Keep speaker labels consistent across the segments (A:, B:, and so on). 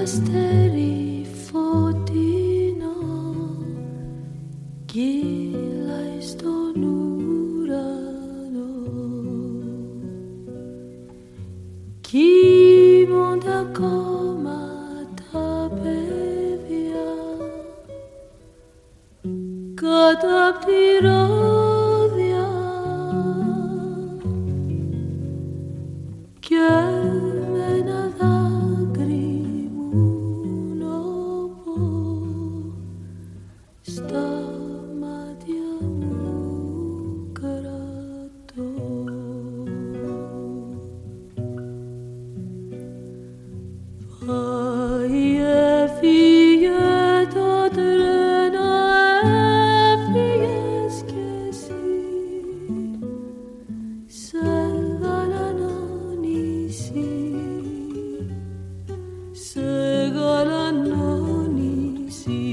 A: αστέρι φωτεινό κυλάει στον ουρανό. Κοιμώνται ακόμα τα παιδιά κάτω απ' τη ρόδια και με ένα δάκρυ μουνοπώ στα μάτια μου κρατώ. Πάει, έφυγε το τρένο, έφυγες κι εσύ σε γαλανό νησί, σε γαλανό νησί.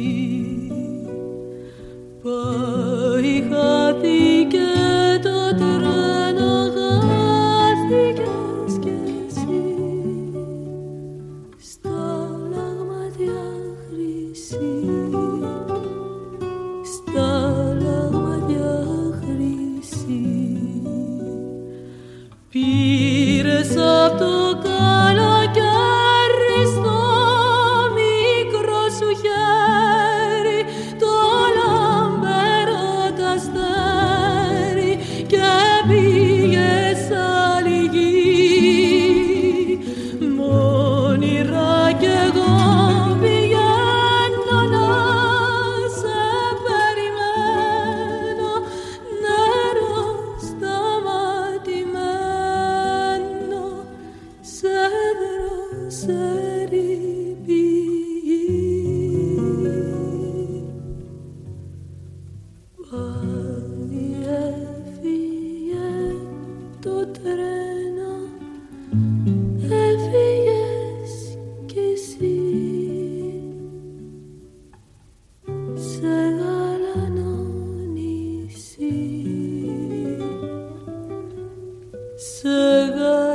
A: Πάει, χάθηκε το τρένο, χάθηκες κι εσύ στα λαγμάτια χρυσή, στα λαγμάτια χρυσή. Πήρες απ' το καλοκαίρι στο μικρό σου χέρι το λαμπερό τ' αστέρι και πήγες άλλη γη. Μ' όνειρα κι εγώ πηγαίνω να σε περιμένω, νερό σταματημένο σε δροσερή πηγή. Πάει, έφυγε το τρένο, έφυγες κι εσύ σε γαλανό νησί, σε γαλανό